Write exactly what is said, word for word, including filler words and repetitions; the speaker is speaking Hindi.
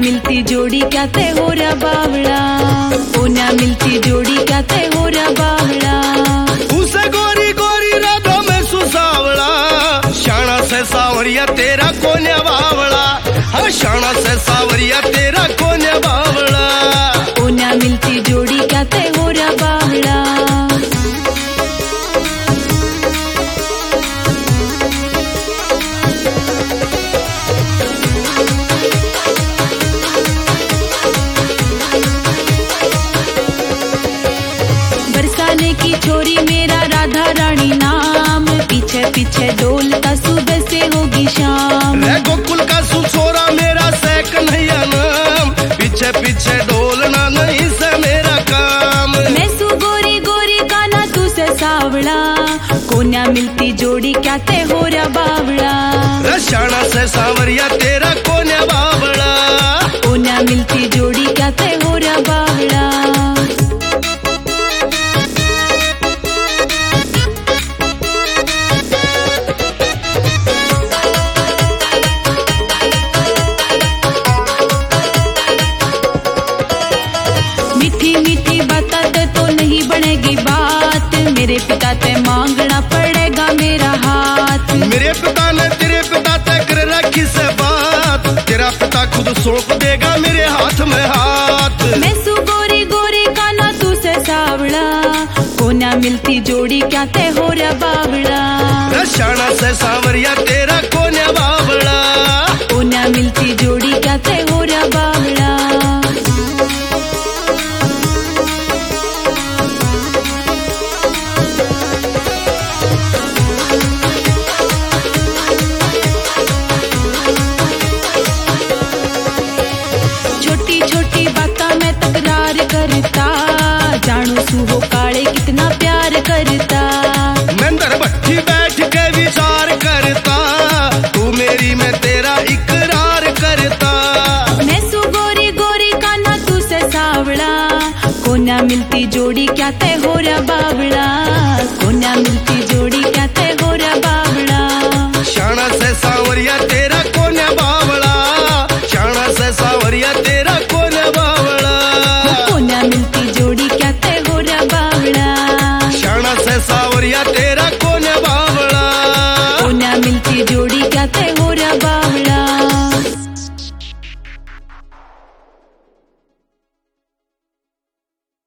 मिलती जोड़ी क्या ते हो रहा बावड़ा, ओ ना मिलती जोड़ी क्या ते हो रहा बावड़ा। उसे गोरी गोरी राधो में सुसावड़ा, शाना से सावरिया तेरा कोन्या बावड़ा, हाँ शाना से सावरिया तेरा कोन्या बावड़ा। ओ ना मिलती जोड़ी क्या ते हो रहा बावड़ा। बरसाने की छोरी मेरा राधा रानी नाम, पीछे पीछे डोलता सुबह से होगी शाम। रे गोकुल का सुसोरा मेरा से कन्हैया नाम, पीछे पीछे डोलना नहीं से मेरा काम। मैं सु गोरी गोरी गाना तू से सावड़ा, कोन्या मिलती जोड़ी क्या ते हो रहा बावड़ा। रशाना से सावरिया तेरा कोन्या बावड़ा, कोन्या मिलती जोड़ी क्या ते हो रहा बावड़ा। मीठी मीठी बातें तो नहीं बनेगी बात, मेरे पिता ते मांगना पड़ेगा मेरा हाथ। मेरे पिता ने तेरे पिता तय कर रखी से बात, तेरा पिता खुद सौंप देगा मेरे हाथ में हाथ। मैं सु गोरी गोरी काना तू से सावड़ा, कोन्या मिलती जोड़ी क्या ते हो रहा बावड़ा। रशाना से सावरिया तेरा कोन्या बावड़ा, कोन्या मिलती जोड़ी क्या ते हो रहा बावड़ा। छोटी छोटी बातों में तकरार करता, जानू सू हो काले कितना प्यार करता। मंदिर भट्टी बैठ के विचार करता, तू मेरी मैं तेरा इकरार करता। मैं सु गोरी गोरी काना तू से सावड़ा, कोन्या मिलती जोड़ी क्या ते हो रहा बावड़ा। कोन्या मिलती जोड़ी